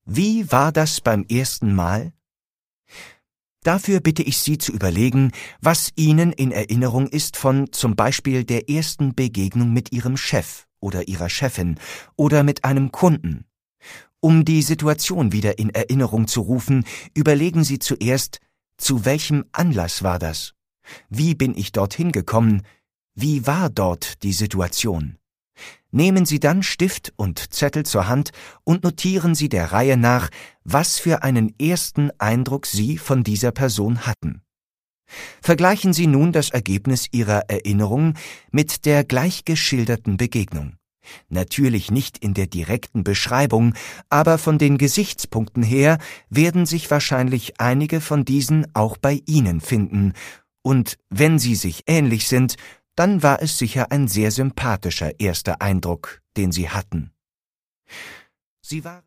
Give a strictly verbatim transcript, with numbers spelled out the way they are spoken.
Wie war das beim ersten Mal? Dafür bitte ich Sie zu überlegen, was Ihnen in Erinnerung ist von zum Beispiel der ersten Begegnung mit Ihrem Chef oder Ihrer Chefin oder mit einem Kunden. Um die Situation wieder in Erinnerung zu rufen, überlegen Sie zuerst, zu welchem Anlass war das? Wie bin ich dorthin gekommen? Wie war dort die Situation? Nehmen Sie dann Stift und Zettel zur Hand und notieren Sie der Reihe nach, was für einen ersten Eindruck Sie von dieser Person hatten. Vergleichen Sie nun das Ergebnis Ihrer Erinnerung mit der gleich geschilderten Begegnung. Natürlich nicht in der direkten Beschreibung, aber von den Gesichtspunkten her werden sich wahrscheinlich einige von diesen auch bei Ihnen finden. Und wenn sie sich ähnlich sind, dann war es sicher ein sehr sympathischer erster Eindruck, den Sie hatten. Sie waren